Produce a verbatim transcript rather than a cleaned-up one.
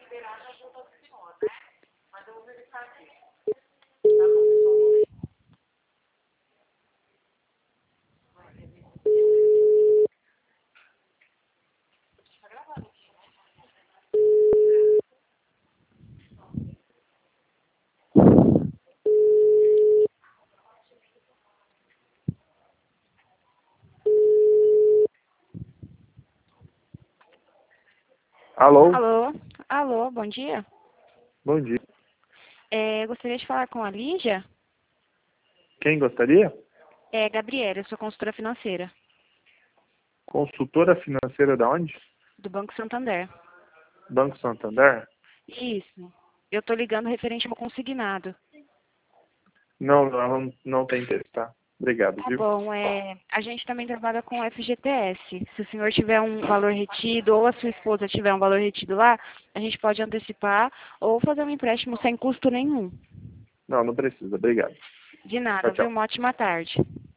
Alô? Alô? Alô, bom dia. Bom dia. É, gostaria de falar com a Lígia. Quem gostaria? É, Gabriela, eu sou consultora financeira, Consultora financeira da onde? do Banco Santander. Banco Santander? Isso. Eu estou ligando referente ao consignado. Não, não, não tem interesse, tá? Obrigado, Tá viu? bom, é, a gente também trabalha com F G T S. Se o senhor tiver um valor retido ou a sua esposa tiver um valor retido lá, a gente pode antecipar ou fazer um empréstimo sem custo nenhum. Não, não precisa. Obrigado. De Tchau, nada, viu? tchau. Uma ótima tarde.